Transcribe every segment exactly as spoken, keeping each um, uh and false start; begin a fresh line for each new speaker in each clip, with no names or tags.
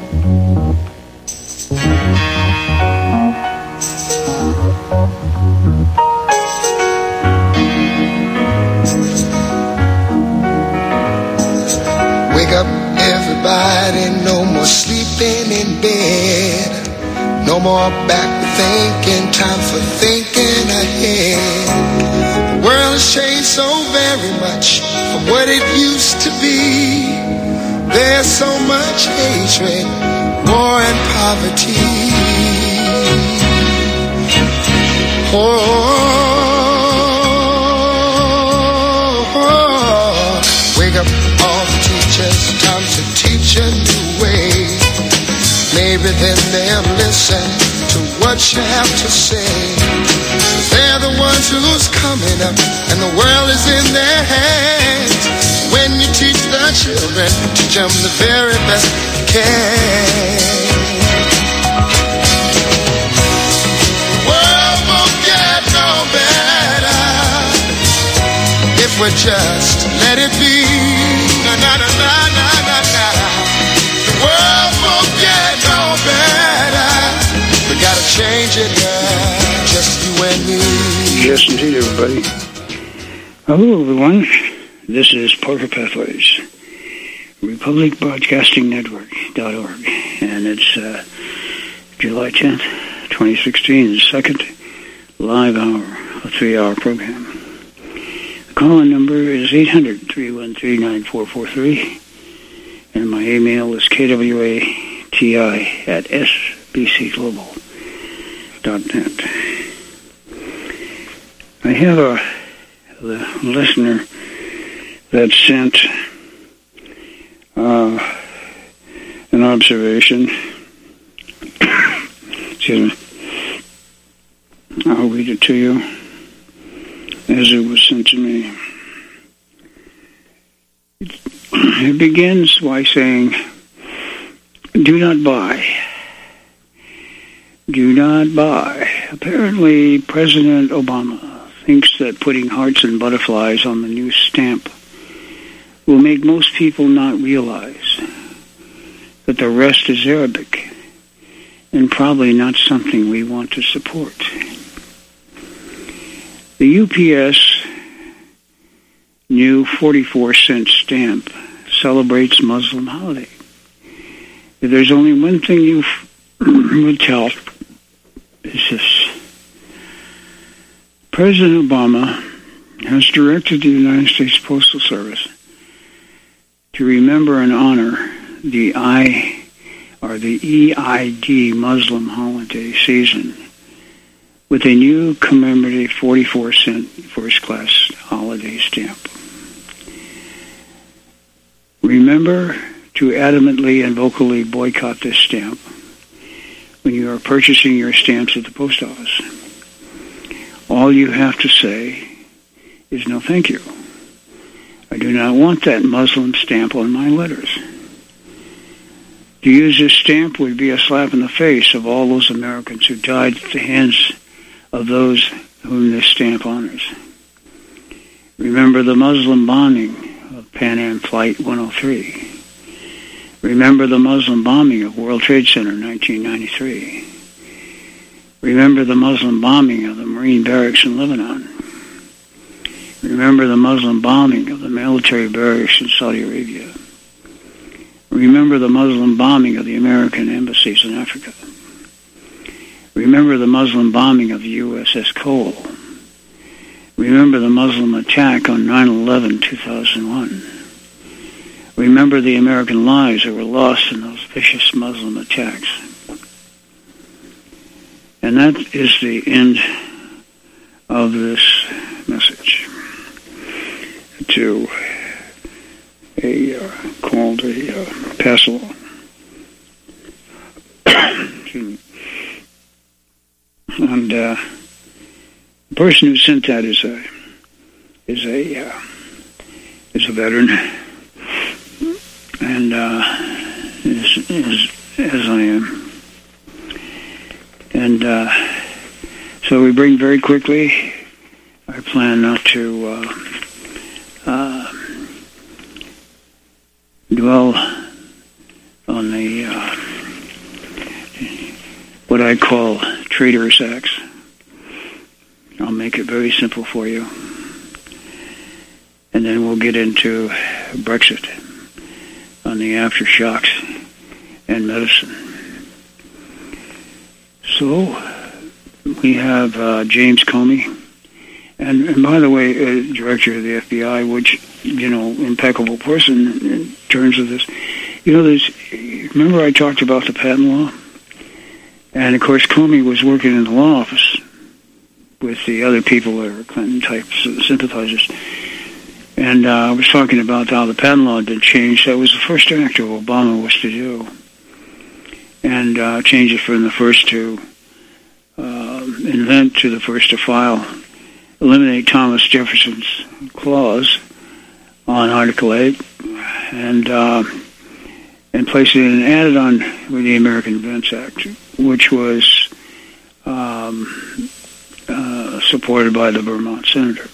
Wake up, everybody, no more sleeping in bed. No more back thinking, time for thinking ahead. The world has changed so very much from what it used to be. There's so much hatred, war and poverty. Oh, oh, oh. Wake up all the teachers, time to teach a new way. Maybe then they'll listen to what you have to say. They're the ones who's coming up, and the world is in their hands. When you teach the children, teach them the very best you can. The world won't get no better if we just let it be. Na na na na na na na. The world won't get no better. We gotta change it, yeah, just you and me.
Yes, indeed, everybody. Hello, everyone. This is Parker Pathways, Republic Broadcasting Network dot org, and it's uh, July tenth, twenty sixteen, the second live hour, a three-hour program. The call-in number is eight hundred, three one three, nine four four three, and my email is k w a t i at s b c global dot net. I have a, a listener that sent uh, an observation. Excuse me. I'll read it to you as it was sent to me. It begins by saying, do not buy. Do not buy. Apparently, President Obama thinks that putting hearts and butterflies on the new stamp will make most people not realize that the rest is Arabic and probably not something we want to support. The U P S new forty-four cent stamp celebrates Muslim holiday. If there's only one thing you would tell, is this. President Obama has directed the United States Postal Service to remember and honor the I or the E I D Muslim holiday season with a new commemorative forty-four cent first-class holiday stamp. Remember to adamantly and vocally boycott this stamp when you are purchasing your stamps at the post office. All you have to say is no thank you. I do not want that Muslim stamp on my letters. To use this stamp would be a slap in the face of all those Americans who died at the hands of those whom this stamp honors. Remember the Muslim bombing of Pan Am Flight one oh three. Remember the Muslim bombing of World Trade Center in nineteen ninety-three. Remember the Muslim bombing of the Marine barracks in Lebanon. Remember the Muslim bombing of the military barracks in Saudi Arabia. Remember the Muslim bombing of the American embassies in Africa. Remember the Muslim bombing of the U S S Cole. Remember the Muslim attack on nine eleven two thousand one. Remember the American lives that were lost in those vicious Muslim attacks. And that is the end of this message to a uh, called a uh, pass along. And uh, the person who sent that is a is a uh, is a veteran, and uh, is, is as I am. And uh, so we bring very quickly. I plan not to uh, uh, dwell on the uh, I call traitorous acts. I'll make it very simple for you. And then we'll get into Brexit on the aftershocks and medicine. So we have uh, James Comey, and, and by the way, uh, director of the F B I, which, you know, impeccable person in terms of this. You know, there's, remember I talked about the patent law? And of course, Comey was working in the law office with the other people that are Clinton type sympathizers. And uh, I was talking about how the patent law did change. That was the first act of Obama was to do. And uh, change it from the first to uh, invent to the first to file. Eliminate Thomas Jefferson's clause on Article eight. And uh, and place it in and add it on with the American Invents Act, which was um, uh, supported by the Vermont senator.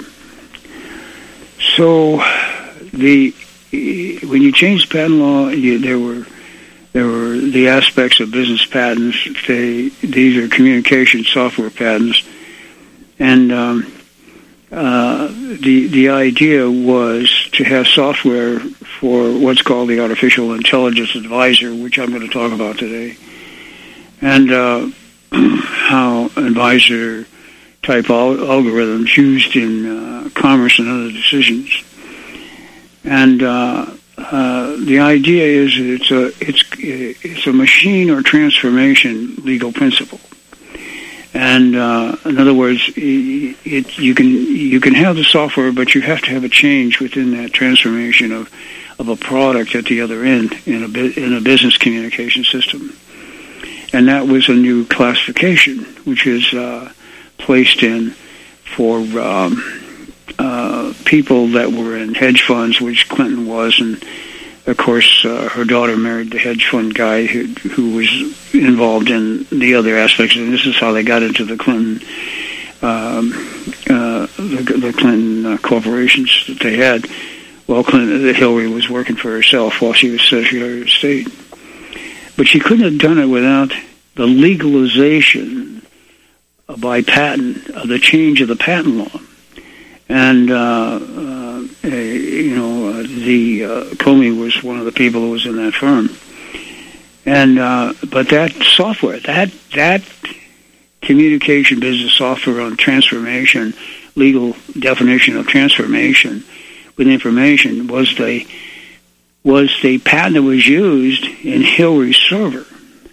So, the when you changed patent law, you, there were there were the aspects of business patents. They, these are communication software patents, and um, uh, the the idea was to have software for what's called the artificial intelligence advisor, which I'm going to talk about today, and uh, how advisor type al- algorithms used in uh, commerce and other decisions. And uh, uh, the idea is that it's a it's it's a machine or transformation legal principle. And uh, in other words, it, it, you can you can have the software, but you have to have a change within that transformation of of a product at the other end in a in a business communication system. And that was a new classification, which is uh, placed in for um, uh, people that were in hedge funds, which Clinton was, and of course uh, her daughter married the hedge fund guy who, who was involved in the other aspects, and this is how they got into the Clinton um, uh, the, the Clinton uh, corporations that they had. Well, Clinton, Hillary was working for herself while she was Secretary of State, but she couldn't have done it without the legalization by patent, uh, the change of the patent law. And, uh, uh, you know, uh, the uh, Comey was one of the people who was in that firm. And, uh, but that software, that, that communication business software on transformation, legal definition of transformation with information was the, was the patent that was used in Hillary's server.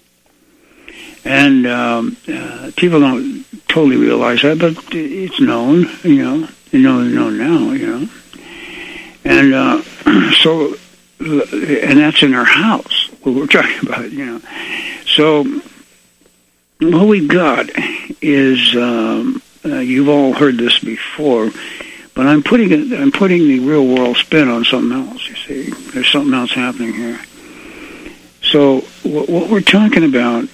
And um, uh, people don't totally realize that, but it's known, you know. You know, it's known now, you know. And uh, so, and that's in her house, what we're talking about, you know. So, what we've got is, um, uh, you've all heard this before, but I'm putting it, I'm putting the real world spin on something else, you see. There's something else happening here. So, what, what we're talking about,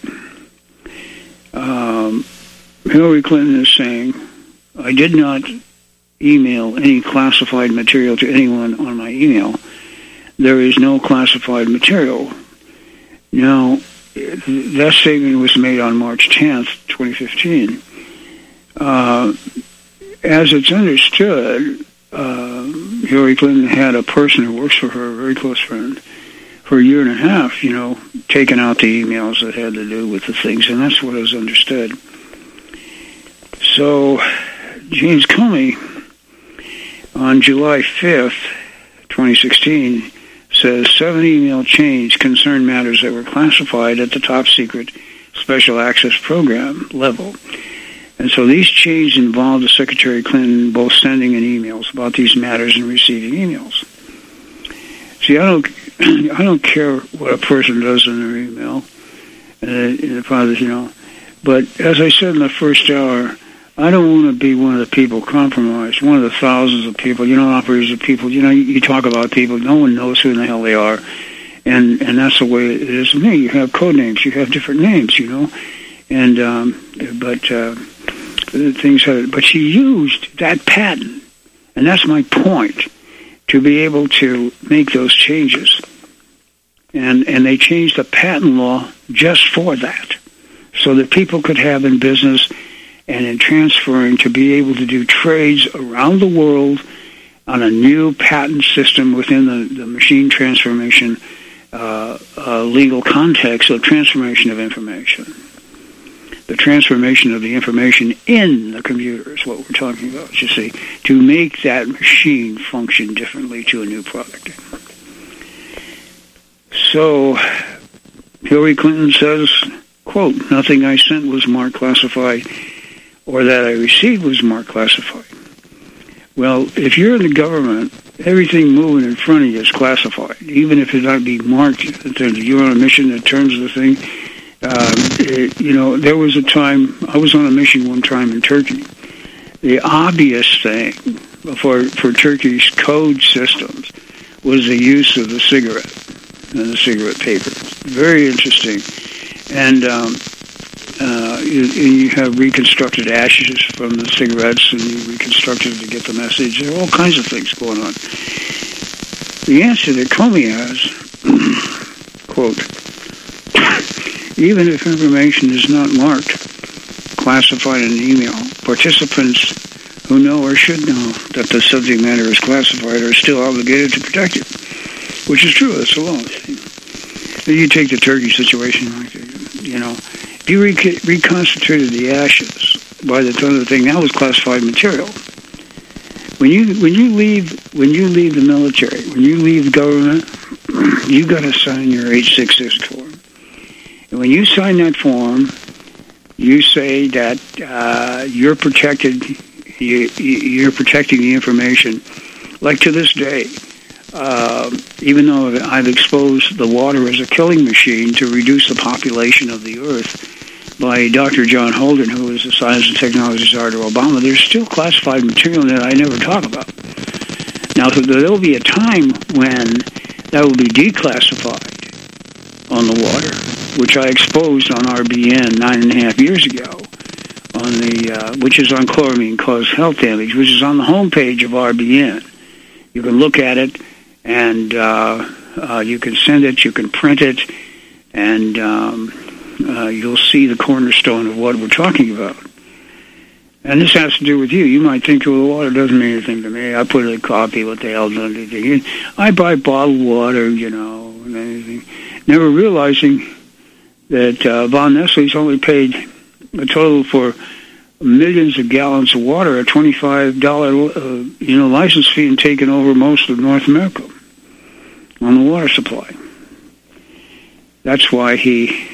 Um, Hillary Clinton is saying, I did not email any classified material to anyone on my email. There is no classified material. Now, that statement was made on March tenth, twenty fifteen. Uh, as it's understood, uh, Hillary Clinton had a person who works for her, a very close friend, for a year and a half, you know, taking out the emails that had to do with the things, and that's what was understood. So, James Comey, on July fifth, twenty sixteen, says seven email chains concern matters that were classified at the top secret special access program level. And so these chains involved the Secretary Clinton both sending in emails about these matters and receiving emails. See, I don't I don't care what a person does in their email, uh, fathers, you know. But as I said in the first hour, I don't want to be one of the people compromised, one of the thousands of people, you know, operators of people. You know, you, you talk about people, no one knows who in the hell they are. And and that's the way it is with me. You have code names, you have different names, you know. And, um, but uh, things have, but she used that patent, and that's my point, to be able to make those changes. And and they changed the patent law just for that. so that people could have in business and in transferring to be able to do trades around the world on a new patent system within the, the machine transformation uh, uh, legal context of transformation of information. The transformation of the information in the computer is what we're talking about, you see, to make that machine function differently to a new product. So, Hillary Clinton says, quote, nothing I sent was marked classified or that I received was marked classified. Well, if you're in the government, everything moving in front of you is classified, even if it not be marked that you're on a mission in terms of the thing. Um, it, you know, there was a time, I was on a mission one time in Turkey. The obvious thing for, for Turkey's code systems was the use of the cigarette and the cigarette paper. Very interesting. And um, uh, you, you have reconstructed ashes from the cigarettes, and you reconstructed to get the message. There are all kinds of things going on. The answer that Comey has, quote, even if information is not marked, classified in an email, participants who know or should know that the subject matter is classified are still obligated to protect it, which is true. That's the law. You take the Turkey situation, like, you know, if you re- reconstituted the ashes by the time of the thing, that was classified material. When you when you leave when you leave the military, when you leave government, you got to sign your H six six form. And when you sign that form, you say that uh, you're protected. You, you're protecting the information. Like to this day, uh, even though I've exposed the water as a killing machine to reduce the population of the Earth by Doctor John Holden, who is the Science and Technology Czar to Obama, there's still classified material that I never talk about. Now, there will be a time when that will be declassified on the water, which I exposed on R B N nine and a half years ago, on the uh, which is on chloramine cause health damage, which is on the homepage of R B N. You can look at it, and uh, uh, you can send it, you can print it, and um, uh, you'll see the cornerstone of what we're talking about. And this has to do with you. You might think, well, the water doesn't mean anything to me. I put it in coffee, what the hell does anything? I buy bottled water, you know, and anything. Never realizing that uh, Von Nestle's only paid a total for millions of gallons of water, a twenty-five dollars uh, you know, license fee, and taken over most of North America on the water supply. That's why he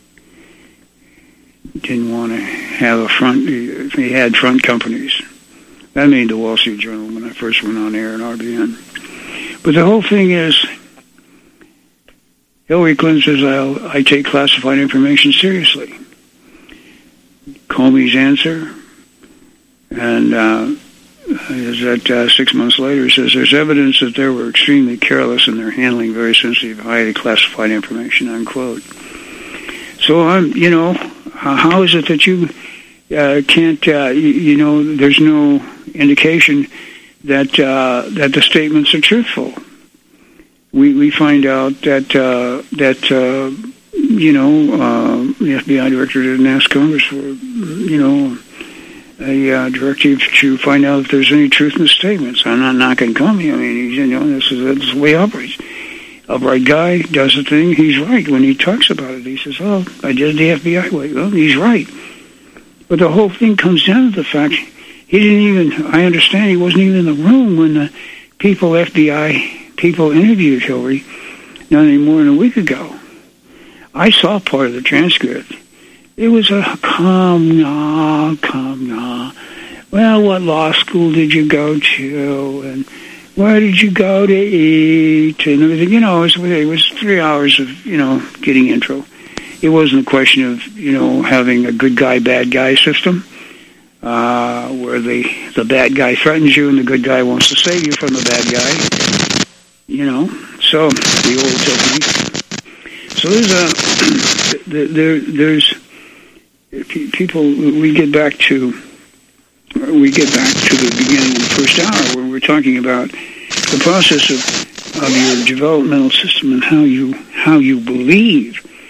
didn't want to have a front. He had front companies. That made the Wall Street Journal when I first went on air in R B N. But the whole thing is, Hillary Clinton says, I'll, I take classified information seriously. Comey's answer, and uh, is that uh, six months later, says there's evidence that they were extremely careless in their handling very sensitive, highly classified information, unquote. So, I'm, you know, how is it that you uh, can't, uh, you, you know, there's no indication that uh, that the statements are truthful? We we find out that uh, that uh, you know uh, the F B I director didn't ask Congress for you know a uh, directive to find out if there's any truth in the statements. I'm not knocking Comey. I mean, he's, you know, this is, this is the way he operates. Upright guy does the thing. He's right when he talks about it. He says, "Oh, I did the F B I way." Well, he's right. But the whole thing comes down to the fact he didn't even. I understand he wasn't even in the room when the people F B I. people interviewed Hillary not any more than a week ago. I saw part of the transcript. It was a come nah, come nah. Well, what law school did you go to? And where did you go to eat? And everything. You know, it was, it was three hours of, you know, getting intro. It wasn't a question of, you know, having a good guy, bad guy system, uh, where the, the bad guy threatens you and the good guy wants to save you from the bad guy. You know, so the old technique. So there's a there there's people. We get back to we get back to the beginning of the first hour where we're talking about the process of of your developmental system and how you how you believe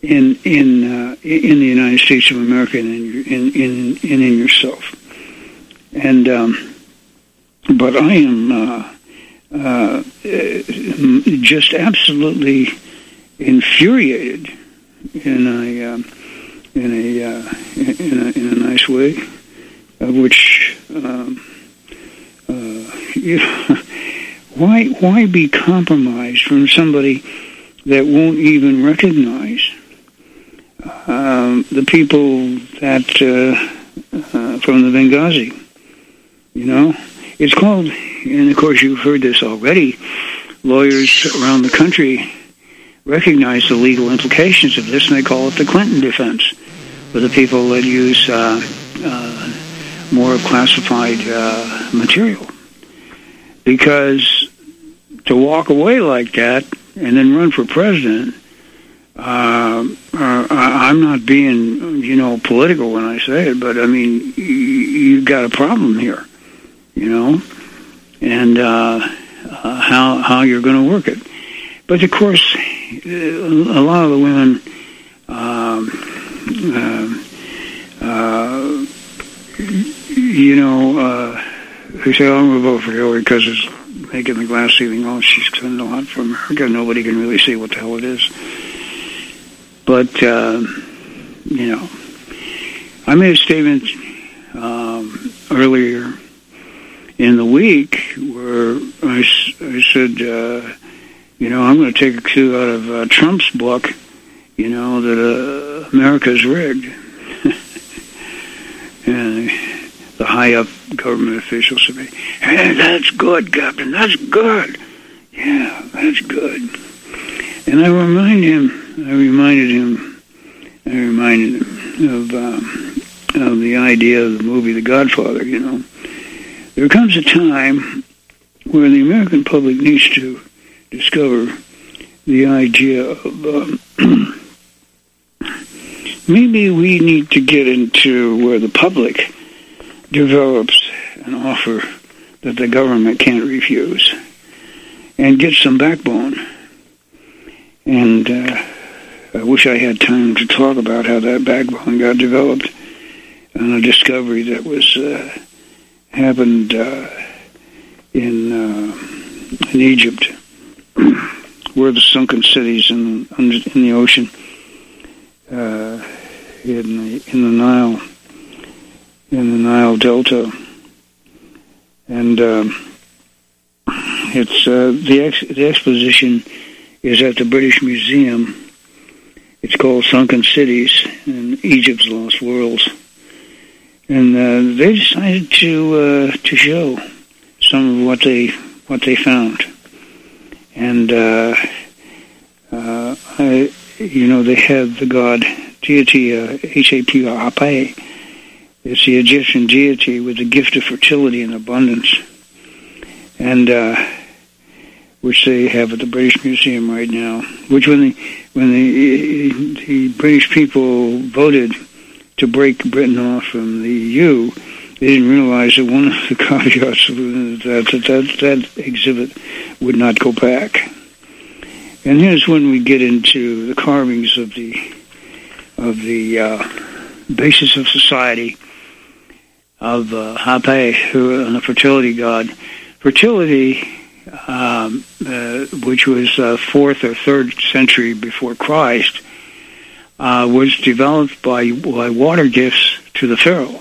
in in uh, in the United States of America and in in in, in, in yourself. And um, but I am uh, uh, just absolutely infuriated in a um, in a uh, in a in a nice way, of which um, uh, you know, why why be compromised from somebody that won't even recognize um, the people that uh, uh, from the Benghazi? You know, it's called, and of course you've heard this already. Lawyers around the country recognize the legal implications of this, and they call it the Clinton defense, for the people that use uh, uh, more classified uh, material. Because to walk away like that and then run for president, uh, uh, I'm not being, you know, political when I say it, but I mean, you, you've got a problem here, you know, and uh, uh, how how you're going to work it. But of course, a lot of the women, um, uh, uh, you know, uh, they say, oh, I'm going to vote for Hillary because it's making the glass ceiling. Oh, she's done a lot for America. Nobody can really see what the hell it is. But, uh, you know, I made a statement um, earlier in the week where I, I said, uh, you know, I'm going to take a cue out of uh, Trump's book, you know, that uh, America's rigged. And the high-up government officials say, hey, that's good, Captain, that's good. Yeah, that's good. And I remind him, I reminded him, I reminded him of, um, of the idea of the movie The Godfather, you know. There comes a time where the American public needs to discover the idea of um, maybe we need to get into where the public develops an offer that the government can't refuse and get some backbone. And uh, I wish I had time to talk about how that backbone got developed and a discovery that was uh, happened uh, in uh, in Egypt, where the sunken cities in in the ocean, uh, in the in the Nile, in the Nile Delta, and um, it's uh, the ex- the exposition is at the British Museum. It's called Sunken Cities in Egypt's Lost Worlds, and uh, they decided to uh, to show some of what they what they found. And, uh, uh, I, you know, they have the god, deity, uh, H A P, Hape. It's the Egyptian deity with the gift of fertility and abundance, and uh, which they have at the British Museum right now. Which, when the when the, the British people voted to break Britain off from the E U, they didn't realize that one of the caveats that that, that that exhibit would not go back. And here's when we get into the carvings of the of the uh, basis of society of uh, Hape, who and the fertility god. Fertility, um, uh, which was uh, fourth or third century before Christ, uh, was developed by, by water gifts to the pharaoh.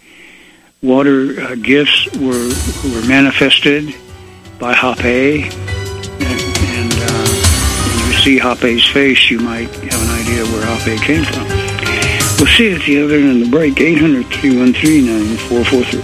Water uh, gifts were were manifested by Hape, and, and uh, when you see Hape's face, you might have an idea where Hape came from. We'll see at the other end of the break. eight hundred, three one three, nine four four three.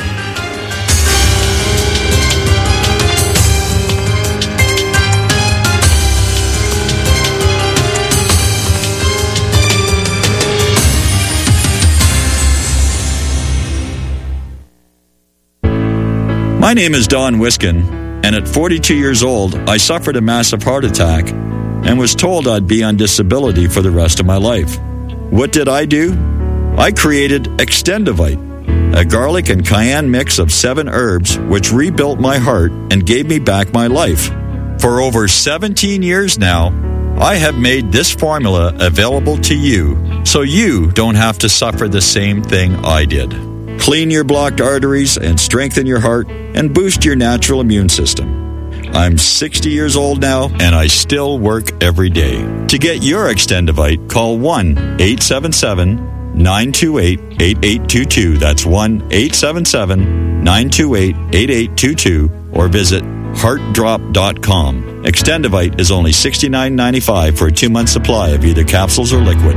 My name is Don Wiskin, and at forty-two years old, I suffered a massive heart attack and was told I'd be on disability for the rest of my life. What did I do? I created Extendivite, a garlic and cayenne mix of seven herbs which rebuilt my heart and gave me back my life. For over seventeen years now, I have made this formula available to you so you don't have to suffer the same thing I did. Clean your blocked arteries and strengthen your heart and boost your natural immune system. I'm sixty years old now, and I still work every day. To get your Extendivite, call one eight seven seven, nine two eight, eight eight two two. That's one eight seven seven, nine two eight, eight eight two two, or visit heart drop dot com. Extendivite is only sixty-nine ninety-five for a two-month supply of either capsules or liquid.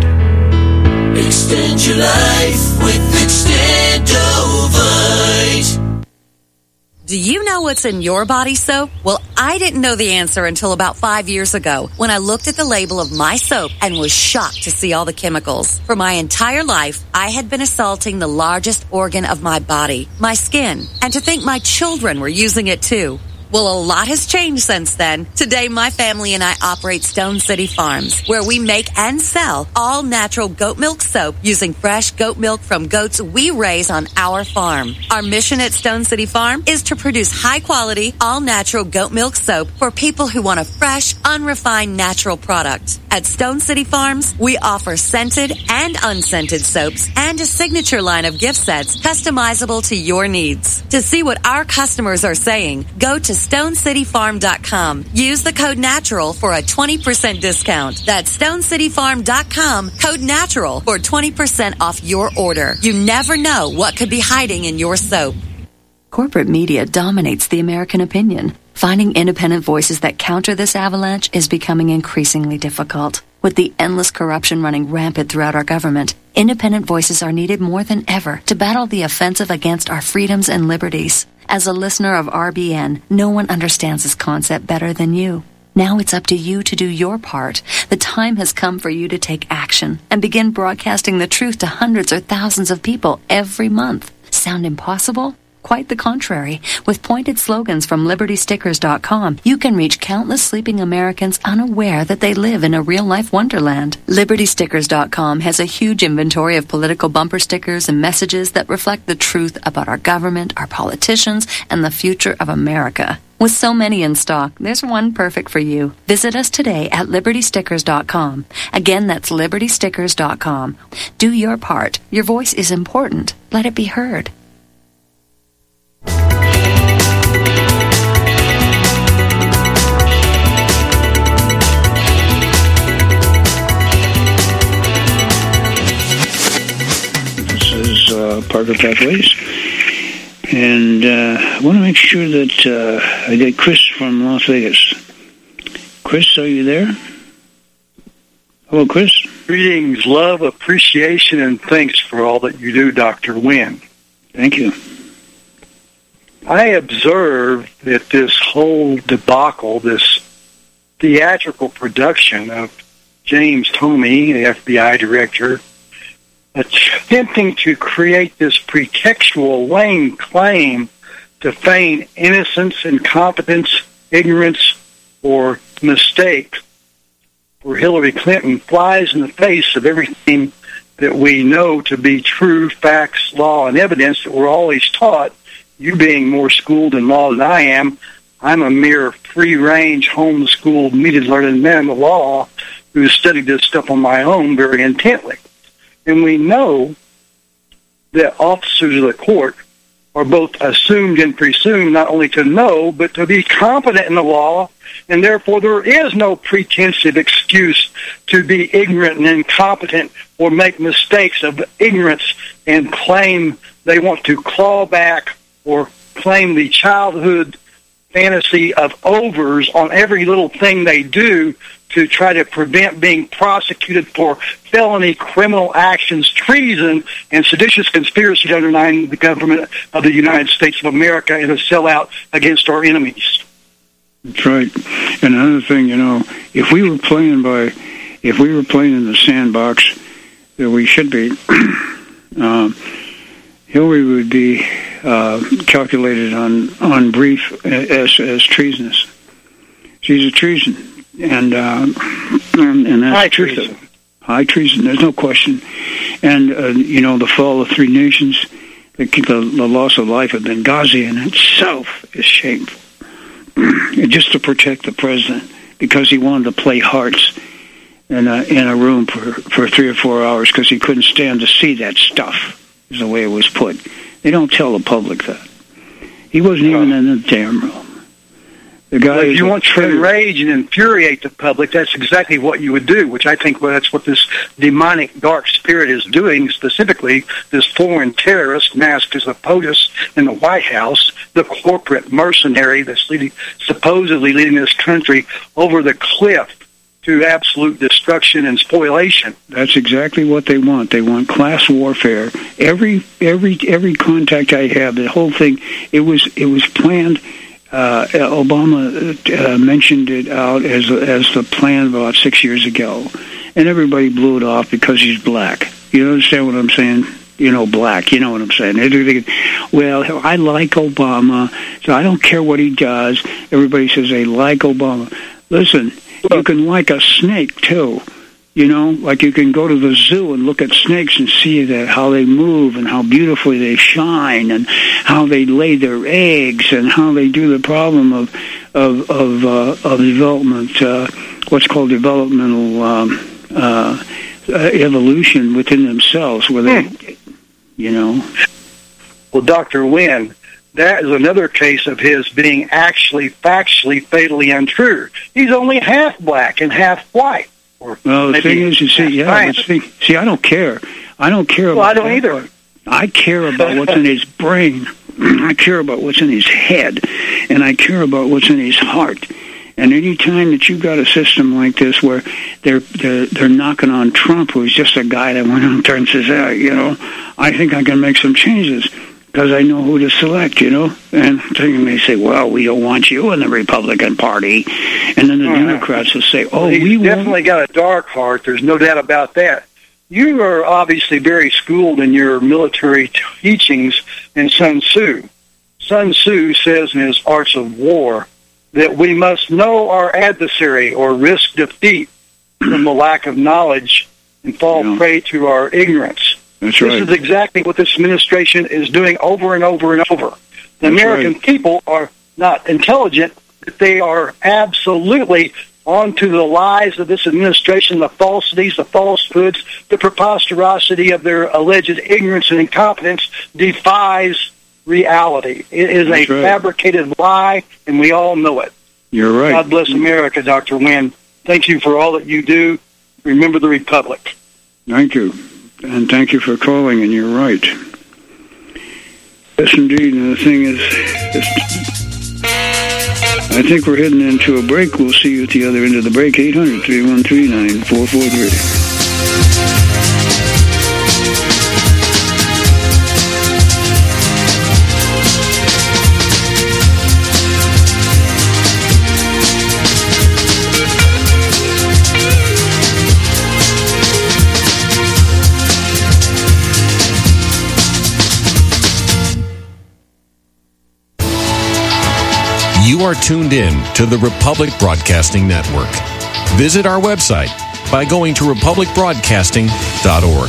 Extend your life with Extendovite.
Do you know what's in your body soap? Well, I didn't know the answer until about five years ago when I looked at the label of my soap and was shocked to see all the chemicals. For my entire life, I had been assaulting the largest organ of my body, my skin, and to think my children were using it too. Well, a lot has changed since then. Today, my family and I operate Stone City Farms, where we make and sell all natural goat milk soap using fresh goat milk from goats we raise on our farm. Our mission at Stone City Farm is to produce high-quality, all-natural goat milk soap for people who want a fresh, unrefined, natural product. At Stone City Farms, we offer scented and unscented soaps and a signature line of gift sets customizable to your needs. To see what our customers are saying, go to stone city farm dot com. Use the code NATURAL for a twenty percent discount. That's stone city farm dot com, code NATURAL for twenty percent off your order. You never know what could be hiding in your soap.
Corporate media dominates the American opinion. Finding independent voices that counter this avalanche is becoming increasingly difficult. With the endless corruption running rampant throughout our government, independent voices are needed more than ever to battle the offensive against our freedoms and liberties. As a listener of R B N, no one understands this concept better than you. Now it's up to you to do your part. The time has come for you to take action and begin broadcasting the truth to hundreds or thousands of people every month. Sound impossible? Quite the contrary. With pointed slogans from liberty stickers dot com, you can reach countless sleeping Americans unaware that they live in a real-life wonderland. liberty stickers dot com has a huge inventory of political bumper stickers and messages that reflect the truth about our government, our politicians, and the future of America. With so many in stock, there's one perfect for you. Visit us today at liberty stickers dot com. Again, that's liberty stickers dot com. Do your part. Your voice is important. Let it be heard.
Uh, Parker Pathways, and uh, I want to make sure that uh, I get Chris from Las Vegas. Chris, are you there? Hello, Chris.
Greetings, love, appreciation, and thanks for all that you do, Doctor Wynn.
Thank you.
I observe that this whole debacle, this theatrical production of James Comey, the F B I director, attempting to create this pretextual lame claim to feign innocence, incompetence, ignorance, or mistake for Hillary Clinton flies in the face of everything that we know to be true facts, law, and evidence that we're always taught. You being more schooled in law than I am, I'm a mere free-range, homeschooled, media-learned man in the law who studied this stuff on my own very intently. And we know that officers of the court are both assumed and presumed not only to know, but to be competent in the law, and therefore there is no pretensive excuse to be ignorant and incompetent or make mistakes of ignorance and claim they want to claw back or claim the childhood fantasy of overs on every little thing they do to try to prevent being prosecuted for felony criminal actions, treason, and seditious conspiracy to undermine the government of the United States of America and to sell out against our enemies.
That's right. And another thing, you know, if we were playing by, if we were playing in the sandbox that we should be, um, Hillary would be uh, calculated on, on brief as, as treasonous. She's a treason. And, uh, and and that's
high
truth.
treason.
High treason. There's no question. And uh, you know, the fall of three nations, the, the, the loss of life of Benghazi in itself is shameful. Just to protect the president because he wanted to play hearts, in a, in a room for, for three or four hours because he couldn't stand to see that stuff, is the way it was put. They don't tell the public that. He wasn't even in the damn room. The guy
well, if you want to enrage and infuriate the public, that's exactly what you would do, which I think well, that's what this demonic dark spirit is doing, specifically this foreign terrorist masked as a POTUS in the White House, the corporate mercenary that's leading, supposedly leading this country over the cliff to absolute destruction and spoliation.
That's exactly what they want. They want class warfare. Every every every contact I have, the whole thing, it was it was planned. Uh, Obama uh, mentioned it out as as the plan about six years ago, and everybody blew it off because he's black. You understand what I'm saying? You know, black. You know what I'm saying? They're thinking, well, I like Obama, so I don't care what he does. Everybody says they like Obama. Listen, you can like a snake too. You know, like you can go to the zoo and look at snakes and see that how they move and how beautifully they shine and how they lay their eggs and how they do the problem of of of, uh, of development, uh, what's called developmental um, uh, uh, evolution within themselves, where they, hmm. you know.
Well, Doctor Wynn, that is another case of his being actually factually fatally untrue. He's only half black and half white.
Well, the thing is, you see, yeah, see, see, I don't care. I don't care about
Well, I don't
that
either.
part. I care about what's in his brain. I care about what's in his head. And I care about what's in his heart. And any time that you've got a system like this where they're, they're, they're knocking on Trump, who's just a guy that went out there and says, ah, you know, I think I can make some changes because I know who to select, you know. And they say, well, we don't want you in the Republican Party. And then the uh, Democrats will say, oh,
he's
we
definitely
won't.
got a dark heart. There's no doubt about that. You are obviously very schooled in your military teachings in Sun Tzu. Sun Tzu says in his Arts of War that we must know our adversary or risk defeat from the lack of knowledge and fall yeah. prey to our ignorance.
That's
this
right.
is exactly what this administration is doing over and over and over. The
That's
American
right.
people are not intelligent, but they are absolutely onto the lies of this administration, the falsities, the falsehoods, the preposterosity of their alleged ignorance and incompetence defies reality. It is
That's
a
right.
fabricated lie, and we all know it.
You're right.
God bless America, Doctor Wynn. Thank you for all that you do. Remember the Republic.
Thank you. And thank you for calling, and you're right. Yes, indeed. And the thing is, is, I think we're heading into a break. We'll see you at the other end of the break. eight hundred, three one three, nine four four three.
You are tuned in to the Republic Broadcasting Network. Visit our website by going to republic broadcasting dot org.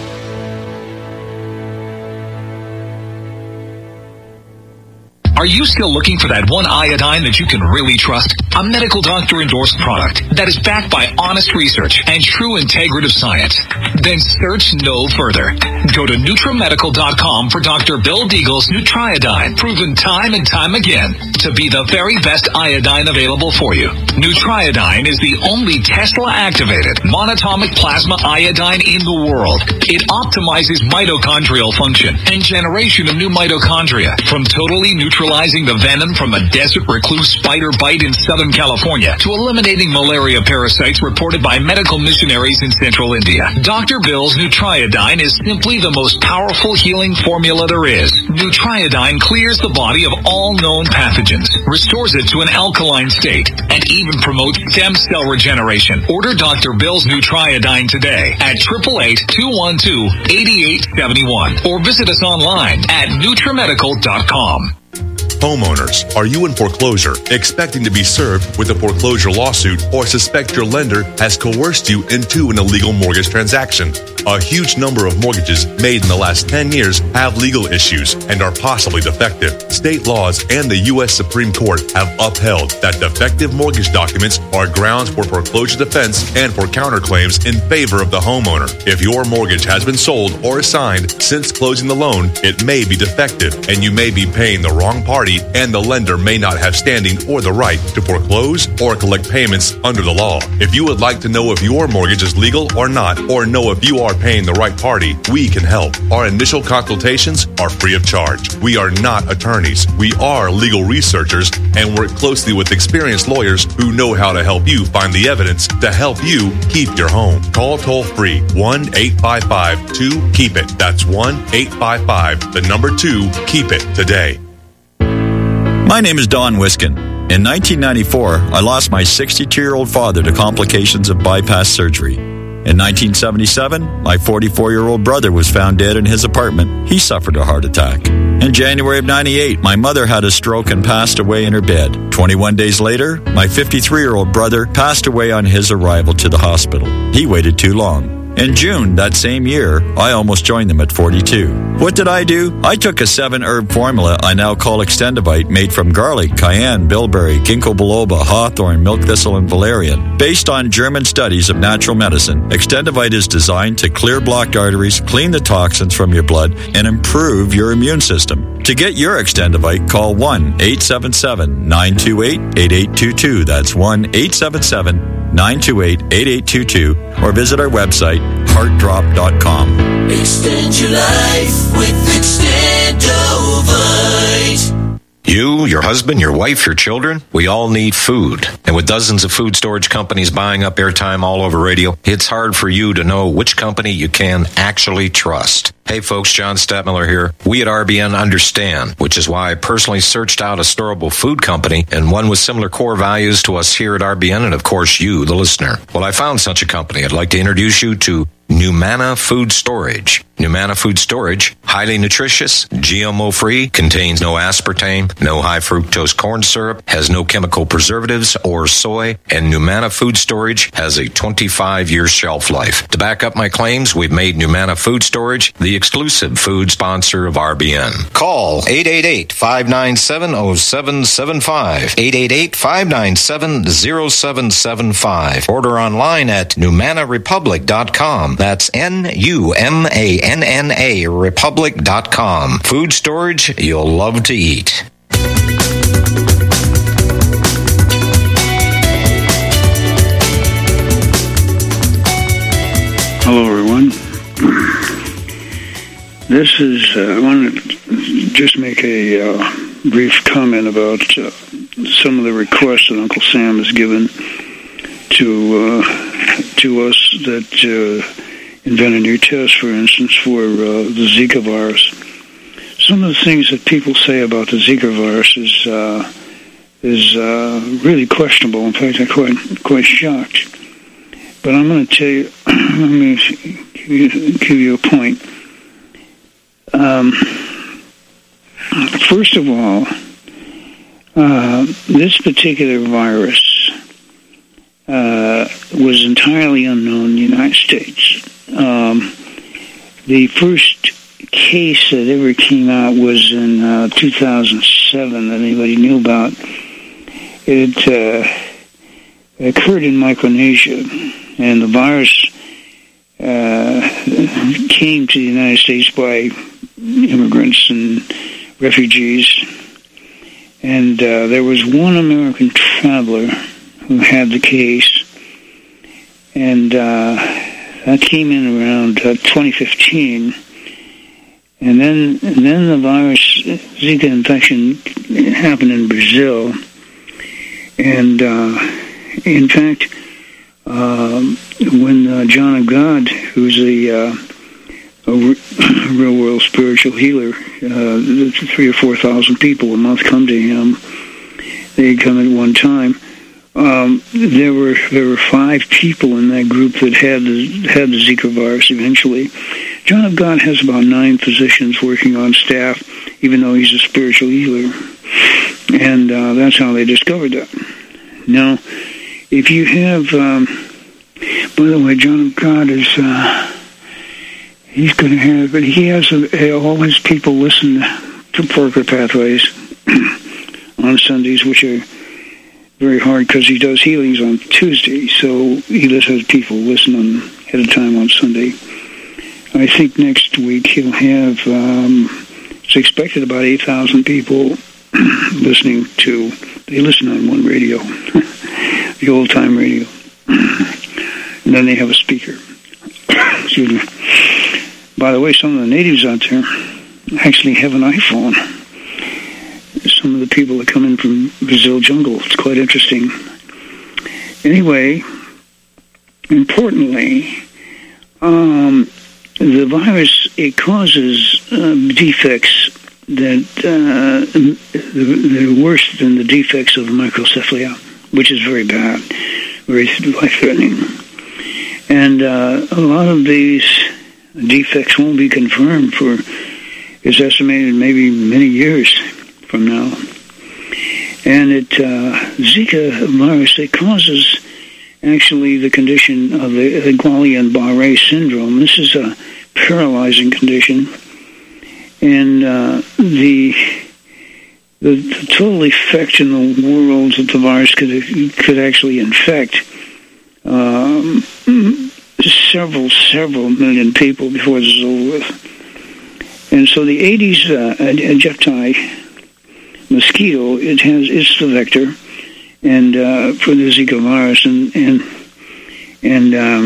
Are you still looking for that one iodine that you can really trust? A medical doctor-endorsed product that is backed by honest research and true integrative science? Then search no further. Go to Nutramedical dot com for Doctor Bill Deagle's Nutriodine, proven time and time again to be the very best iodine available for you. Nutriodine is the only Tesla-activated monatomic plasma iodine in the world. It optimizes mitochondrial function and generation of new mitochondria from totally neutralizing the venom from a desert recluse spider bite in Southern California to eliminating malaria parasites reported by medical missionaries in Central India. Doctor Bill's Nutriodine is simply the most powerful healing formula there is. Nutriodine clears the body of all known pathogens, restores it to an alkaline state, and even promotes stem cell regeneration. Order Doctor Bill's Nutriodine today at eight eight eight, two one two, eight eight seven one or visit us online at Nutramedical dot com.
Homeowners, are you in foreclosure, expecting to be served with a foreclosure lawsuit, or suspect your lender has coerced you into an illegal mortgage transaction? A huge number of mortgages made in the last ten years have legal issues and are possibly defective. State laws and the U S Supreme Court have upheld that defective mortgage documents are grounds for foreclosure defense and for counterclaims in favor of the homeowner. If your mortgage has been sold or assigned since closing the loan, it may be defective and you may be paying the wrong party, and the lender may not have standing or the right to foreclose or collect payments under the law. If you would like to know if your mortgage is legal or not, or know if you are paying the right party, we can help. Our initial consultations are free of charge. We are not attorneys. We are legal researchers and work closely with experienced lawyers who know how to help you find the evidence to help you keep your home. Call toll free one eight five five two keep it. That's one eight five five, the number two, keep it today.
My name is Don Wiskin. In nineteen ninety-four, I lost my sixty-two-year-old father to complications of bypass surgery. In nineteen seventy-seven, my forty-four-year-old brother was found dead in his apartment. He suffered a heart attack. In January of ninety-eight, my mother had a stroke and passed away in her bed. twenty-one days later, my fifty-three-year-old brother passed away on his arrival to the hospital. He waited too long. In June that same year, I almost joined them at forty-two. What did I do? I took a seven-herb formula I now call Extendivite, made from garlic, cayenne, bilberry, ginkgo biloba, hawthorn, milk thistle, and valerian. Based on German studies of natural medicine, Extendivite is designed to clear blocked arteries, clean the toxins from your blood, and improve your immune system. To get your Extendivite, call one eight seven seven, nine two eight, eight eight two two. That's one eight seven seven, nine two eight, eight eight two two, or visit our website, heart drop dot com.
Extend your life with Extendovite.
You, your husband, your wife, your children, we all need food. And with dozens of food storage companies buying up airtime all over radio, it's hard for you to know which company you can actually trust. Hey folks, John Stadtmiller here. We at R B N understand, which is why I personally searched out a storable food company and one with similar core values to us here at R B N and of course you, the listener. Well, I found such a company. I'd like to introduce you to Numana Food Storage. Numana Food Storage, highly nutritious, G M O-free, contains no aspartame, no high fructose corn syrup, has no chemical preservatives or soy, and Numana Food Storage has a twenty-five year shelf life. To back up my claims, we've made Numana Food Storage the exclusive food sponsor of R B N. Call eight eight eight, five nine seven, zero seven seven five, eight eight eight, five nine seven, zero seven seven five. Order online at numana republic dot com. That's N U M A N N A republic dot com. Food storage you'll love to eat.
Hello, everyone. This is, uh, I want to just make a uh, brief comment about uh, some of the requests that Uncle Sam has given to uh, to us that uh, invent a new test, for instance, for uh, the Zika virus. Some of the things that people say about the Zika virus is uh, is uh, really questionable. In fact, I'm quite quite shocked. But I'm going to tell you, I'm going to give you, give you a point. Um, first of all, uh, this particular virus uh, was entirely unknown in the United States. Um, the first case that ever came out was in uh, two thousand seven that anybody knew about. It uh, occurred in Micronesia, and the virus uh, came to the United States by immigrants and refugees. And uh, there was one American traveler who had the case, and uh, that came in around uh, twenty fifteen. And then, and then the virus, Zika infection, happened in Brazil. And uh, in fact, um, when uh, John of God, who's a, uh, a real world spiritual healer, uh, three or four thousand people a month come to him. They come at one time. Um, there were there were five people in that group that had the, had the Zika virus eventually. John of God has about nine physicians working on staff, even though he's a spiritual healer. And uh, that's how they discovered that. Now, if you have, um, by the way, John of God is uh, he's going to have, but he has a, all his people listen to Parker Pathways on Sundays, which are very hard because he does healings on Tuesday, so he lets his people listen on at a time on Sunday. I think next week he'll have, um, it's expected about eight thousand people listening to, they listen on one radio, the old-time radio. And then they have a speaker. Excuse me. By the way, some of the natives out there actually have an iPhone. Some of the people that come in from Brazil jungle. It's quite interesting. Anyway, importantly, um, the virus, it causes uh, defects that uh, they're worse than the defects of microcephalia, which is very bad, very life-threatening. And uh, a lot of these defects won't be confirmed for, it's estimated, maybe many years from now. And it, uh, Zika virus, it causes actually the condition of the, the Guillain-Barré syndrome. This is a paralyzing condition. And uh, the, the the total effect in the world that the virus could could actually infect um, several several million people before this is over with. And so the Aedes uh, aegypti mosquito, it has it's the vector, and uh, for the Zika virus, and and and um,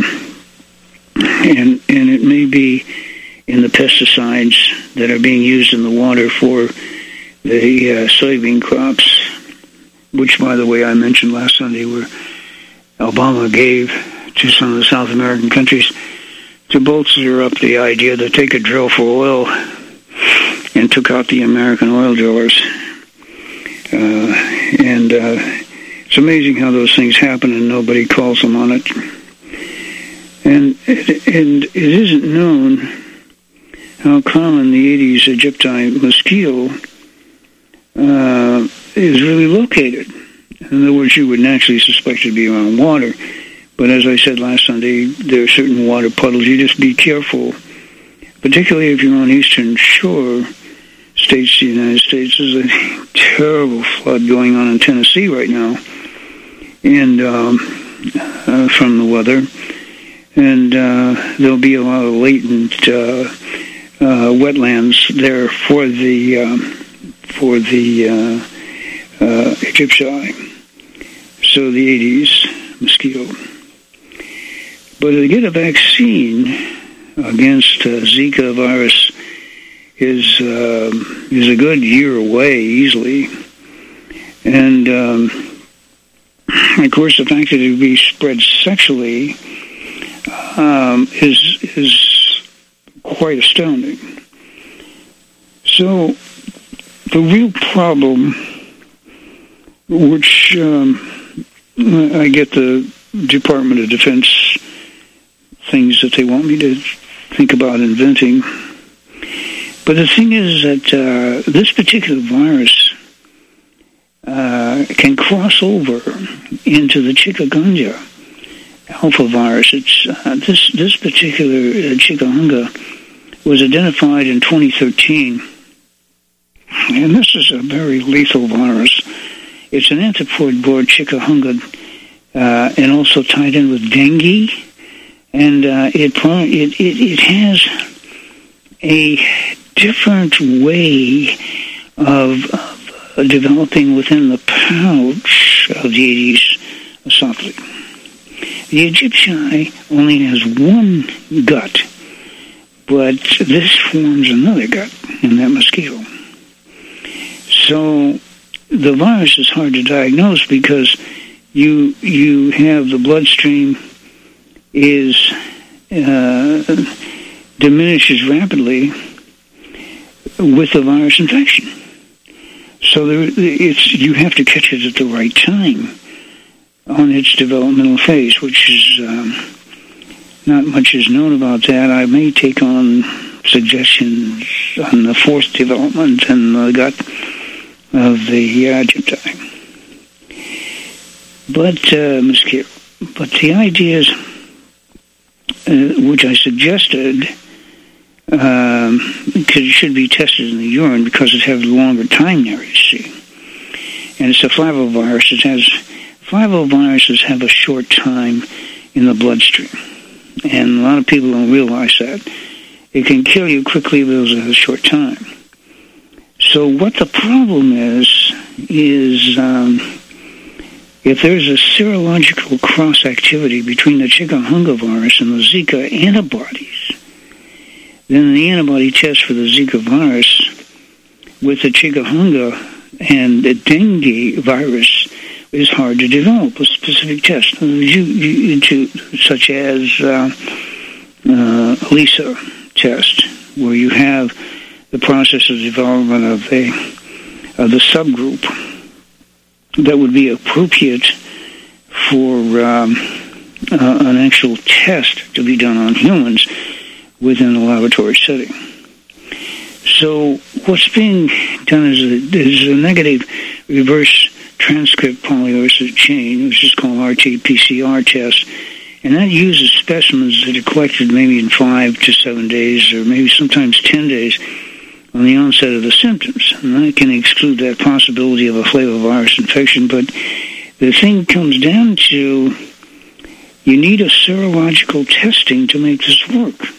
and and it may be in the pesticides that are being used in the water for the uh, soybean crops, which, by the way, I mentioned last Sunday, where Obama gave to some of the South American countries to bolster up the idea that they could drill for oil, and took out the American oil drillers. Uh, and uh, it's amazing how those things happen and nobody calls them on it. And, and it isn't known how common the Aedes aegypti mosquito uh, is really located. In other words, you would naturally suspect it to be around water. But as I said last Sunday, there are certain water puddles. You just be careful, particularly if you're on Eastern Shore states of the United States. There's a terrible flood going on in Tennessee right now, and um, uh, from the weather. And uh, there'll be a lot of latent uh, uh, wetlands there for the um, for the uh, uh, aegypti, so the Aedes mosquito. But to get a vaccine against uh, Zika virus is uh, is a good year away easily, and um, of course the fact that it would be spread sexually um, is is quite astounding. So the real problem, which um, I get the Department of Defense things that they want me to think about inventing. But the thing is that uh, this particular virus uh, can cross over into the chikungunya alpha virus. It's uh, this this particular uh, chikungunya was identified in twenty thirteen, and this is a very lethal virus. It's an antipode-borne chikungunya, uh, and also tied in with dengue. And uh, it, it it it has a different way of, of developing within the pouch of the Aedes aegypti. The aegypti only has one gut, but this forms another gut in that mosquito. So the virus is hard to diagnose because you you have the bloodstream is uh, diminishes rapidly with the virus infection. So there, it's you have to catch it at the right time on its developmental phase, which is um, not much is known about that. I may take on suggestions on the fourth development in the gut of the aegypti. But uh, mosquito. But the idea is, Uh, which I suggested um, because it should be tested in the urine because it has longer time there, you see. And it's a flavivirus. It has Flaviviruses have a short time in the bloodstream. And a lot of people don't realize that. It can kill you quickly, but it has a short time. So what the problem is, is um, if there's a serological cross-activity between the chikungunya virus and the Zika antibodies, then the antibody test for the Zika virus with the chikungunya and the dengue virus is hard to develop a specific test, you, you, to, such as uh, uh, ELISA test, where you have the process of development of a of the subgroup that would be appropriate for um, uh, an actual test to be done on humans within a laboratory setting. So what's being done is a, is a negative reverse transcript polymerase chain, which is called R T P C R test, and that uses specimens that are collected maybe in five to seven days or maybe sometimes ten days on the onset of the symptoms. And that can exclude that possibility of a flavivirus infection, but the thing comes down to you need a serological testing to make this work.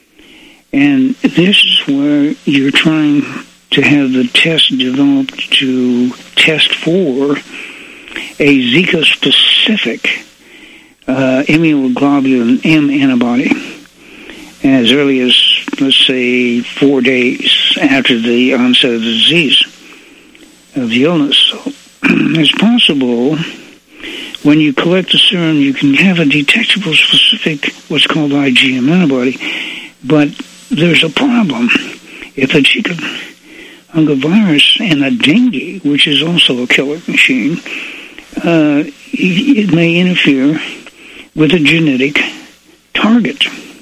And this is where you're trying to have the test developed to test for a Zika-specific uh, immunoglobulin M antibody as early as, let's say, four days after the onset of the disease, of the illness. So it's possible when you collect the serum, you can have a detectable specific, what's called I G M antibody, but there's a problem. If a chikungunya virus and a dengue, which is also a killer machine, uh, it may interfere with a genetic target.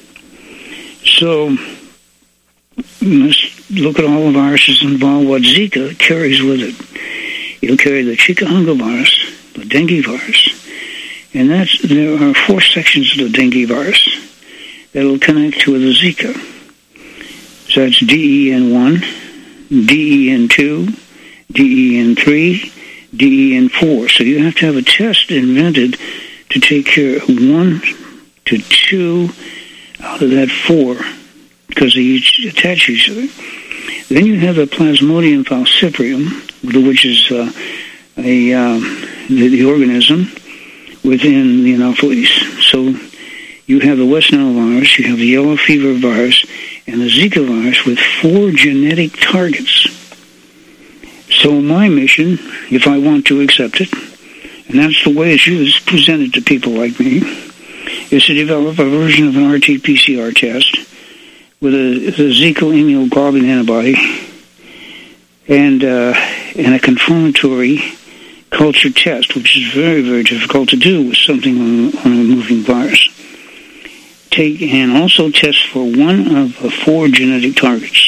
So you must look at all the viruses involved, what Zika carries with it. It'll carry the chikungunya virus, the dengue virus, and that's there are four sections of the dengue virus that will connect to the Zika. So that's D E N one, D E N two, D E N three, D E N four. So you have to have a test invented to take care of one to two out of that four, because they each attach each other. Then you have the Plasmodium falciparum, which is uh, a uh, the, the organism within the Anopheles. So you have the West Nile virus, you have the yellow fever virus, and the Zika virus with four genetic targets. So my mission, if I want to accept it, and that's the way it's used, presented to people like me, is to develop a version of an R T P C R test with a, a Zika immunoglobulin antibody and uh, and a confirmatory culture test, which is very, very difficult to do with something on, on a moving virus. Take and also test for one of the four genetic targets.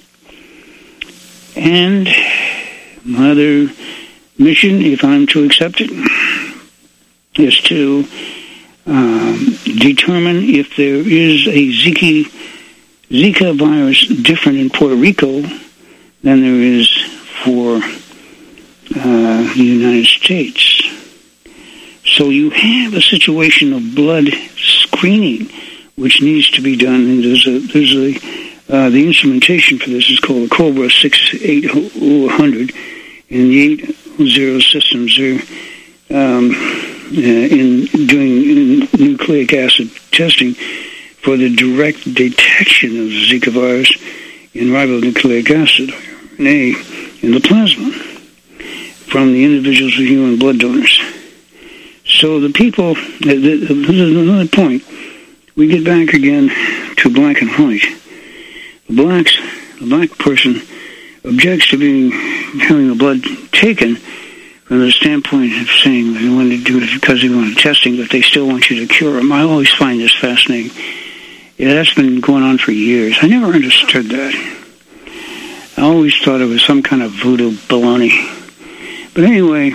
And my other mission, if I'm to accept it, is to um, determine if there is a Zika, Zika virus different in Puerto Rico than there is for uh, the United States. So you have a situation of blood screening which needs to be done, and there's a there's a uh, the instrumentation for this is called a Cobra sixty-eight hundred, and the eight zero systems are um, uh, in doing nucleic acid testing for the direct detection of the Zika virus in ribonucleic acid, R N A, in the plasma from the individuals with human blood donors. So the people, this is another point, we get back again to black and white. The blacks, the black person objects to being having the blood taken from the standpoint of saying they want to do it because they want testing, but they still want you to cure them. I always find this fascinating. Yeah, that's been going on for years. I never understood that. I always thought it was some kind of voodoo baloney. But anyway,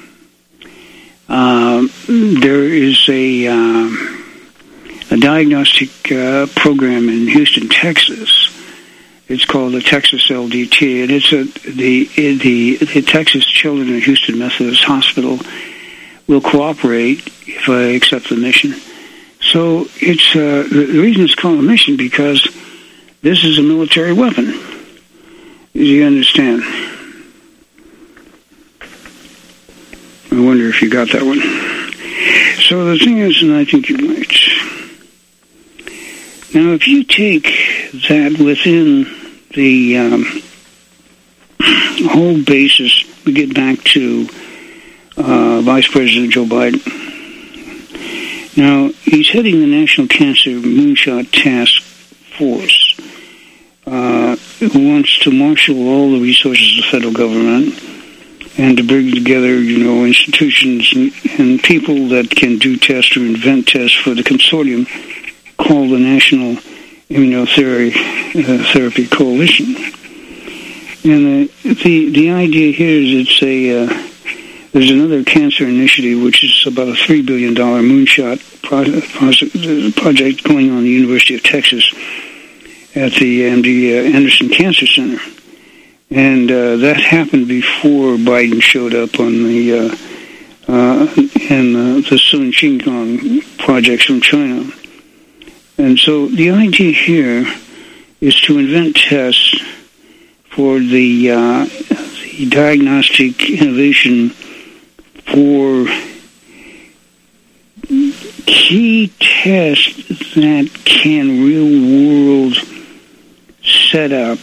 uh, there is a, um, a diagnostic uh, program in Houston, Texas, It's called the Texas L D T, and it's a, the, the the Texas Children at Houston Methodist Hospital will cooperate if I accept the mission. So it's uh, the reason it's called a mission because this is a military weapon. Do you understand? I wonder if you got that one. So the thing is, and I think you might. Now, if you take that within the um, whole basis, we get back to uh, Vice President Joe Biden. Now, he's heading the National Cancer Moonshot Task Force, uh, who wants to marshal all the resources of the federal government and to bring together, you know, institutions and, and people that can do tests or invent tests for the consortium called the National Immunotherapy uh, Therapy Coalition. And uh, the the idea here is it's a uh, there's another cancer initiative which is about a three billion dollar moonshot project, project going on at the University of Texas at the M D uh, Anderson Cancer Center. And uh, that happened before Biden showed up on the uh, uh, and uh, the Sun Qinggang projects from China. And so the idea here is to invent tests for the, uh, the diagnostic innovation for key tests that can real-world set up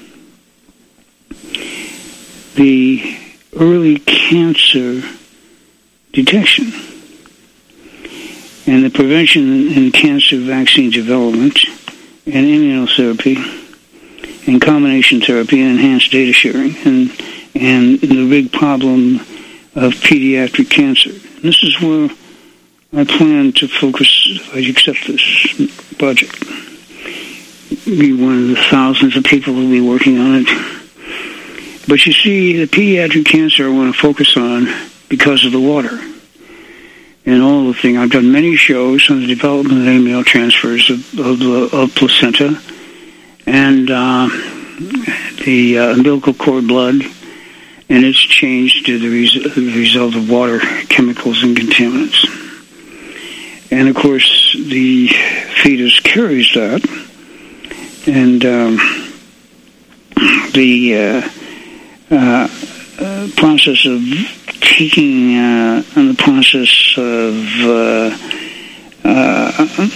the early cancer detection and the prevention and cancer vaccine development and immunotherapy and combination therapy and enhanced data sharing and and the big problem of pediatric cancer. And this is where I plan to focus if I accept this budget. Be one of the thousands of people who will be working on it. But you see, the pediatric cancer I want to focus on because of the water and all the thing. I've done many shows on the development of amniotransfers of, of, the, of placenta and uh, the uh, umbilical cord blood, and it's changed to the, res- the result of water, chemicals, and contaminants. And, of course, the fetus carries that, and um, the... Uh, Uh, uh, process of taking uh, on the process of uh, uh,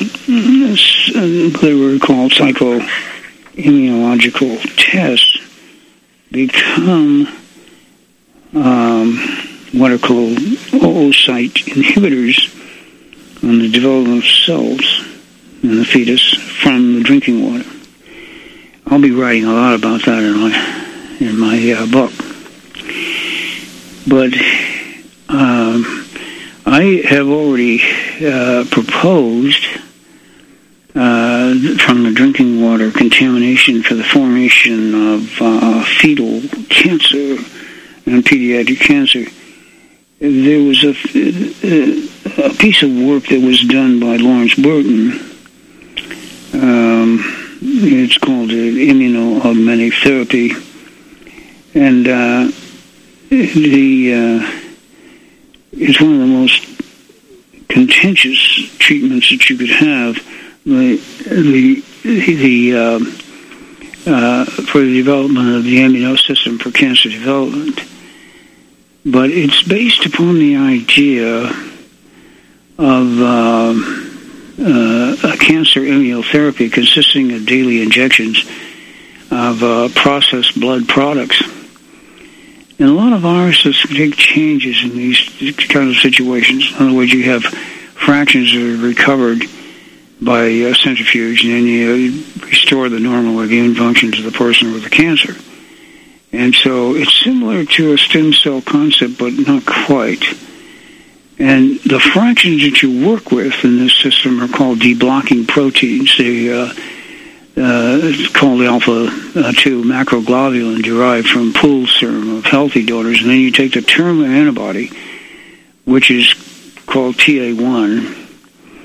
they were called psychoimmunological tests become um, what are called oocyte inhibitors on the development of cells in the fetus from the drinking water. I'll be writing a lot about that in my in my uh, book. But um, I have already uh, proposed uh, from the drinking water contamination for the formation of uh, fetal cancer and pediatric cancer. There was a, a piece of work that was done by Lawrence Burton. Um, it's called uh, immunoaugmented therapy. And uh, the uh, it's one of the most contentious treatments that you could have. The the the uh, uh, for the development of the immuno system for cancer development, but it's based upon the idea of uh, uh, a cancer immunotherapy consisting of daily injections of uh, processed blood products. And a lot of viruses take changes in these kind of situations. In other words, you have fractions that are recovered by a centrifuge, and then you restore the normal immune function to the person with the cancer. And so it's similar to a stem cell concept, but not quite. And the fractions that you work with in this system are called deblocking proteins. They uh, Uh, it's called alpha two macroglobulin, derived from pooled serum of healthy donors. And then you take the terminal antibody, which is called T A one,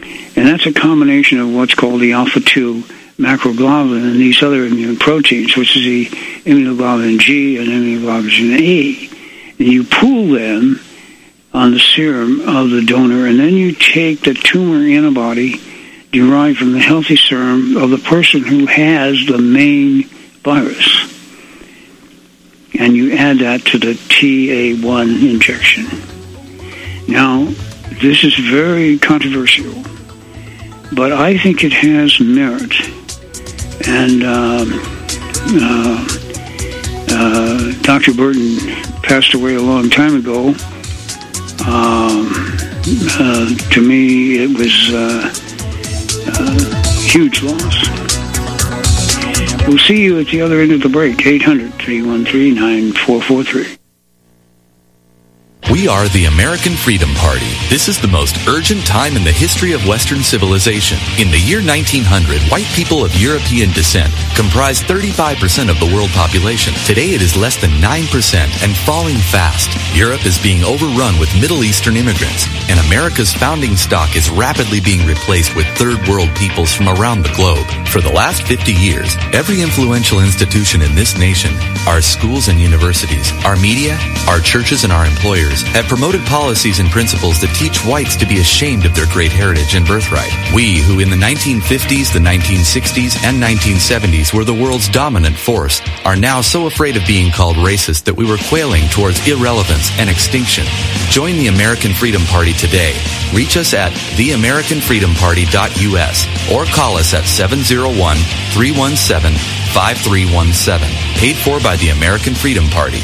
And that's a combination of what's called the alpha two macroglobulin and these other immune proteins, which is the immunoglobulin G and immunoglobulin A. And you pool them on the serum of the donor, and then you take the tumor antibody derived from the healthy serum of the person who has the main virus, and you add that to the T A one injection. Now, this is very controversial, but I think it has merit. And um, uh, uh, Doctor Burton passed away a long time ago. Um, uh, to me, it was uh, a huge loss. We'll see you at the other end of the break, eight hundred, three one three, nine four four three.
We are the American Freedom Party. This is the most urgent time in the history of Western civilization. In the year nineteen hundred, white people of European descent comprised thirty-five percent of the world population. Today it is less than nine percent and falling fast. Europe is being overrun with Middle Eastern immigrants, and America's founding stock is rapidly being replaced with third world peoples from around the globe. For the last fifty years, every influential institution in this nation, our schools and universities, our media, our churches, and our employers have promoted policies and principles that teach whites to be ashamed of their great heritage and birthright. We, who in the nineteen fifties, the nineteen sixties, and nineteen seventies were the world's dominant force, are now so afraid of being called racist that we were quailing towards irrelevance and extinction. Join the American Freedom Party today. Reach us at the american freedom party dot u s or call us at seven zero one, three one seven, five three one seven. Paid for by the American Freedom Party.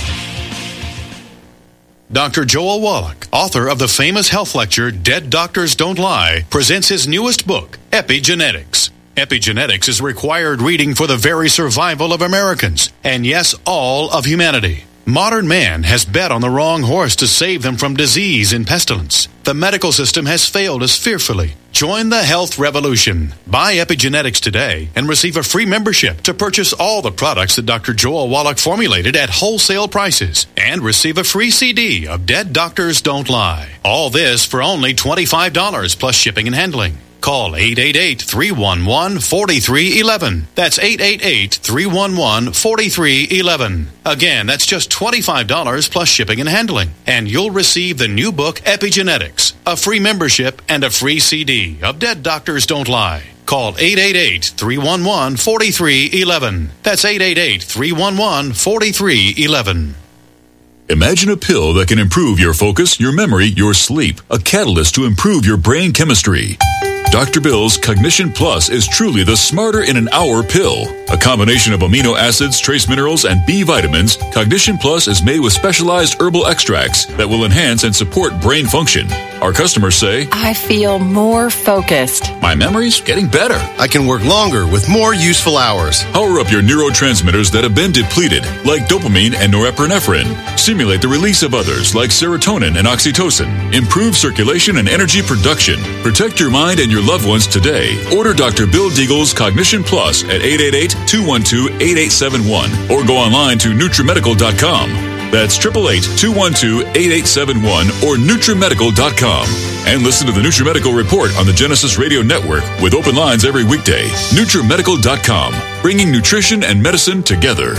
Doctor Joel Wallach, author of the famous health lecture Dead Doctors Don't Lie, presents his newest book, Epigenetics. Epigenetics is required reading for the very survival of Americans, and yes, all of humanity. Modern man has bet on the wrong horse to save them from disease and pestilence. The medical system has failed us fearfully. Join the health revolution. Buy Epigenetics today and receive a free membership to purchase all the products that Doctor Joel Wallach formulated at wholesale prices, and receive a free C D of Dead Doctors Don't Lie. All this for only twenty-five dollars plus shipping and handling. Call eight eight eight, three one one, four three one one. That's eight eight eight, three one one, four three one one. Again, that's just twenty-five dollars plus shipping and handling. And you'll receive the new book, Epigenetics, a free membership, and a free C D of Dead Doctors Don't Lie. Call eight eight eight, three one one, four three one one. That's eight eight eight, three one one, four three one one.
Imagine a pill that can improve your focus, your memory, your sleep. A catalyst to improve your brain chemistry. Doctor Bill's Cognition Plus is truly the smarter in an hour pill. A combination of amino acids, trace minerals, and B vitamins, Cognition Plus is made with specialized herbal extracts that will enhance and support brain function. Our customers say,
I feel more focused.
My memory's getting better.
I can work longer with more useful hours.
Power up your neurotransmitters that have been depleted, like dopamine and norepinephrine. Stimulate the release of others, like serotonin and oxytocin. Improve circulation and energy production. Protect your mind and your loved ones today. Order Doctor Bill Deagle's Cognition Plus at eight eight eight, two one two, eight eight seven one or go online to Nutrimedical dot com. That's eight eight eight, two one two, eight eight seven one or Nutrimedical dot com. And listen to the Nutrimedical Report on the Genesis Radio Network with open lines every weekday. Nutrimedical dot com, bringing nutrition and medicine together.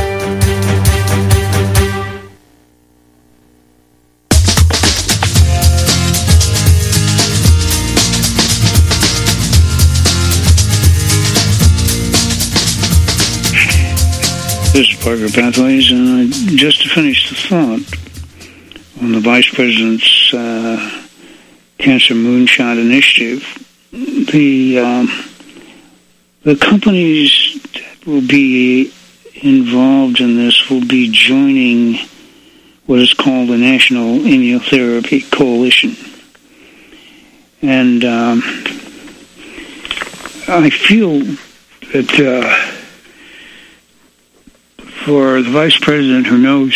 This is Parker Pathways, and uh, just to finish the thought on the Vice President's uh, Cancer Moonshot Initiative, the um, the companies that will be involved in this will be joining what is called the National Immunotherapy Coalition. And um, I feel that uh, for the Vice President who knows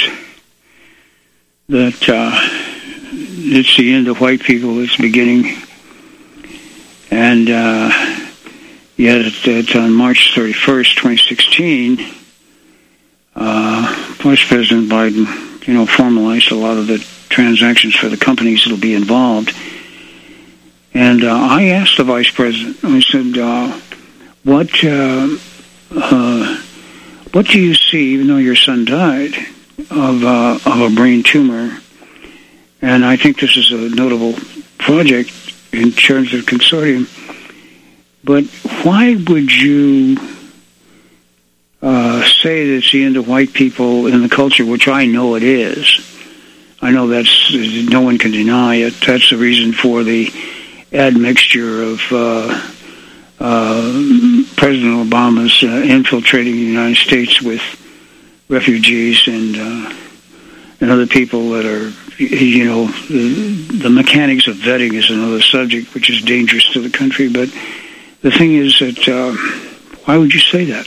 that uh, it's the end of white people, it's beginning, and uh, yet it's on March thirty-first, twenty sixteen, uh, Vice President Biden, you know, formalized a lot of the transactions for the companies that will be involved. And uh, I asked the vice president, I said, uh, what, uh, uh, what do you see, even though your son died, of, uh, of a brain tumor? And I think this is a notable project in terms of consortium. But why would you uh, say that it's the end of white people in the culture, which I know it is? I know that's, no one can deny it. That's the reason for the admixture of uh, uh, President Obama's uh, infiltrating the United States with refugees and uh, and other people that are, you know, the, the mechanics of vetting is another subject, which is dangerous to the country. But the thing is that, uh, why would you say that?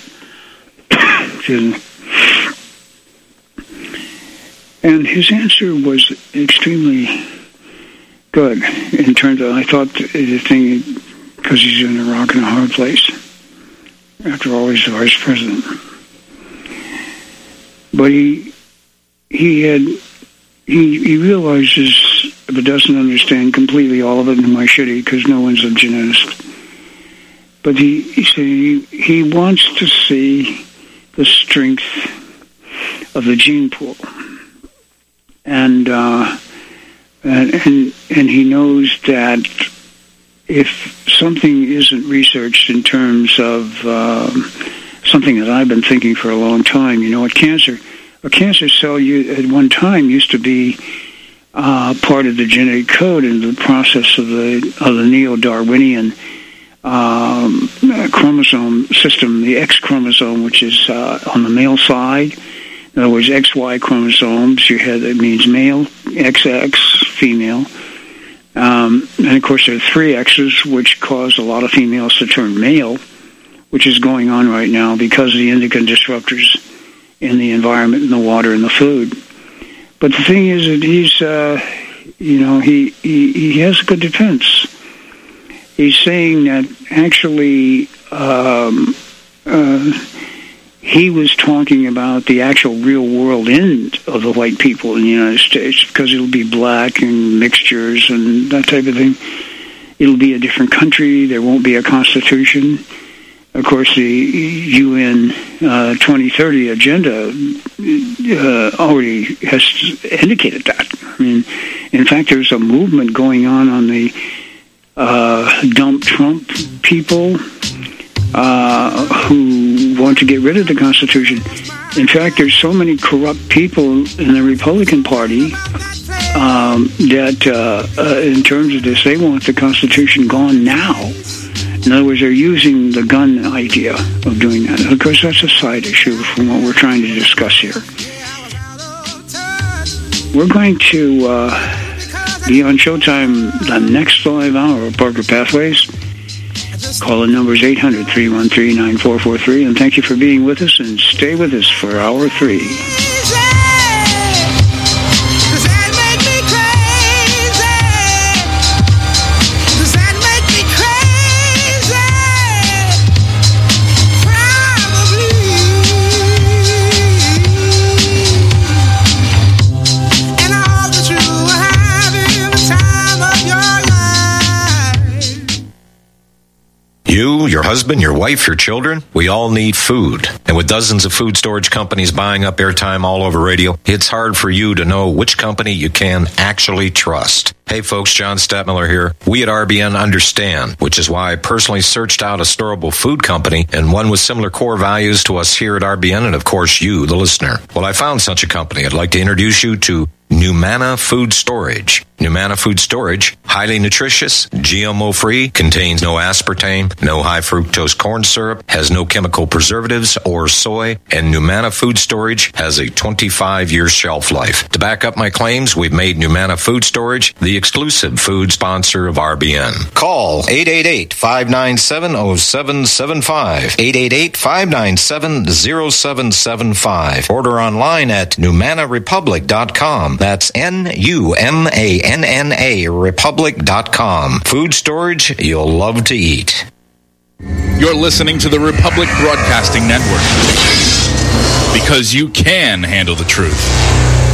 And his answer was extremely good in terms of, I thought the thing, because he's in a rock and a hard place. After all, he's the vice president. But he he had he he realizes, but doesn't understand completely all of it, and why should he? Because no one's a geneticist. But he he said he, he wants to see the strength of the gene pool, and uh, and and and he knows that if something isn't researched in terms of uh, something that I've been thinking for a long time, you know, a cancer, a cancer cell you, at one time used to be uh, part of the genetic code in the process of the of the neo-Darwinian um, chromosome system, the X chromosome, which is uh, on the male side. In other words, X Y chromosomes. You had, it means male, X X, female. Um, and of course, there are three X's, which cause a lot of females to turn male, which is going on right now because of the endocrine disruptors in the environment, in the water, and the food. But the thing is that he's, uh, you know, he, he, he has a good defense. He's saying that actually um, uh, he was talking about the actual real world end of the white people in the United States, because it'll be black and mixtures and that type of thing. It'll be a different country. There won't be a constitution. Of course, the U N uh, twenty thirty agenda uh, already has indicated that. I mean, in fact, there's a movement going on on the uh, dump Trump people uh, who want to get rid of the Constitution. In fact, there's so many corrupt people in the Republican Party um, that, uh, uh, in terms of this, they want the Constitution gone now. In other words, they're using the gun idea of doing that. Of course, that's a side issue from what we're trying to discuss here. We're going to uh, be on Showtime the next live hour of Parker Pathways. Call the numbers eight hundred, three one three, nine four four three, and thank you for being with us, and stay with us for hour three.
You, your husband, your wife, your children, we all need food. And with dozens of food storage companies buying up airtime all over radio, it's hard for you to know which company you can actually trust. Hey folks, John Stadtmiller here. We at R B N understand, which is why I personally searched out a storable food company and one with similar core values to us here at R B N and of course you, the listener. Well, I found such a company. I'd like to introduce you to Numana Food Storage. Numana Food Storage, highly nutritious, G M O-free, contains no aspartame, no high fructose corn syrup, has no chemical preservatives or soy, and Numana Food Storage has a twenty-five year shelf life. To back up my claims, we've made Numana Food Storage the exclusive food sponsor of R B N. Call eight eight eight, five nine seven, zero seven seven five, eight eight eight, five nine seven, zero seven seven five. Order online at numana republic dot com. That's N U M A N N A republic dot com. Food storage you'll love to eat.
You're listening to the Republic Broadcasting Network, because you can handle the truth.